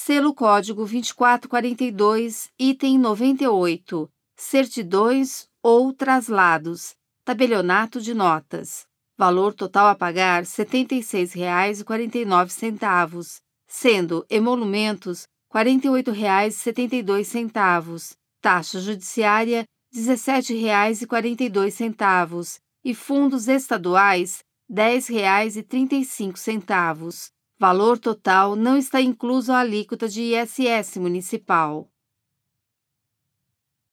selo código 2442, item 98, certidões ou traslados, tabelionato de notas. Valor total a pagar R$ 76,49, sendo emolumentos R$ 48,72, taxa judiciária R$ 17,42 e fundos estaduais R$ 10,35. Valor total não está incluso a alíquota de ISS municipal.